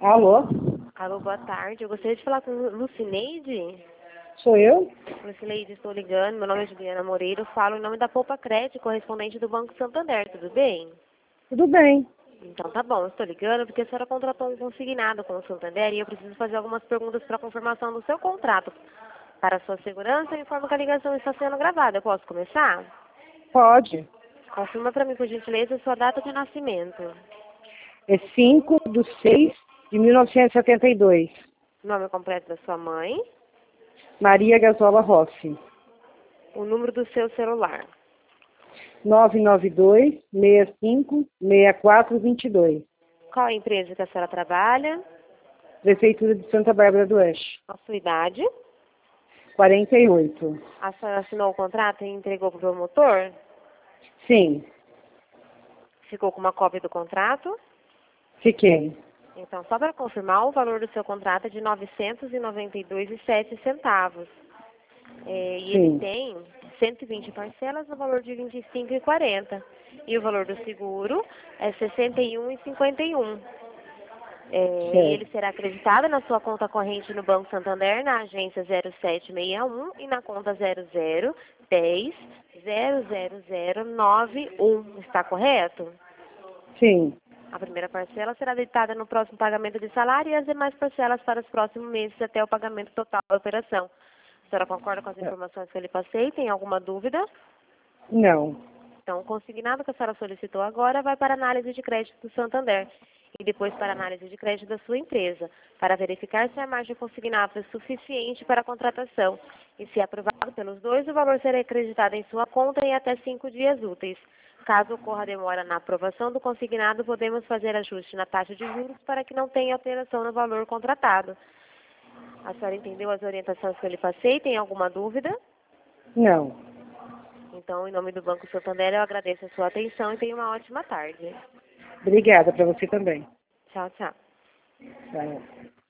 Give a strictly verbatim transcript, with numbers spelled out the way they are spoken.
Alô? Alô, boa tarde. Eu gostaria de falar com Lucineide. Sou eu? Lucineide, estou ligando. Meu nome é Juliana Moreira. Eu falo em nome da Poupa Crédito, correspondente do Banco Santander. Tudo bem? Tudo bem. Então tá bom. Eu estou ligando porque a senhora contratou um consignado com o Santander e eu preciso fazer algumas perguntas para confirmação do seu contrato. Para sua segurança, eu informo que a ligação está sendo gravada. Eu posso começar? Pode. Confirma para mim, por gentileza, sua data de nascimento. É cinco de seis de mil novecentos e setenta e dois. Nome completo da sua mãe. Maria Gazola Rossi. O número do seu celular. nove nove dois, seis cinco, seis quatro dois dois. Qual é a empresa que a senhora trabalha? Prefeitura de Santa Bárbara do Oeste. A sua idade? quarenta e oito. A senhora assinou o contrato e entregou para o promotor? Sim, Ficou com uma cópia do contrato? fiquei. Então, só para confirmar, o valor do seu contrato é de novecentos e noventa e dois reais e sete centavos. É, e ele Sim. tem cento e vinte parcelas no valor de vinte e cinco reais e quarenta centavos. E o valor do seguro é sessenta e um reais e cinquenta e um centavos. É, e ele Certo. será acreditado na sua conta corrente no Banco Santander, na agência zero sete seis um e na conta zero zero dez zero zero zero nove um. Está correto? Sim. A primeira parcela será debitada no próximo pagamento de salário e as demais parcelas para os próximos meses até o pagamento total da operação. A senhora concorda com as informações que eu lhe passei? Tem alguma dúvida? Não. Então, o consignado que a senhora solicitou agora vai para a análise de crédito do Santander e depois para a análise de crédito da sua empresa, para verificar se a margem consignada é suficiente para a contratação. E se aprovado pelos dois, o valor será acreditado em sua conta em até cinco dias úteis. Caso ocorra demora na aprovação do consignado, podemos fazer ajuste na taxa de juros para que não tenha alteração no valor contratado. A senhora entendeu as orientações que eu lhe passei? Tem alguma dúvida? Não. Então, em nome do Banco Santander, eu agradeço a sua atenção e tenha uma ótima tarde. Obrigada para você também. Tchau, tchau. Tchau.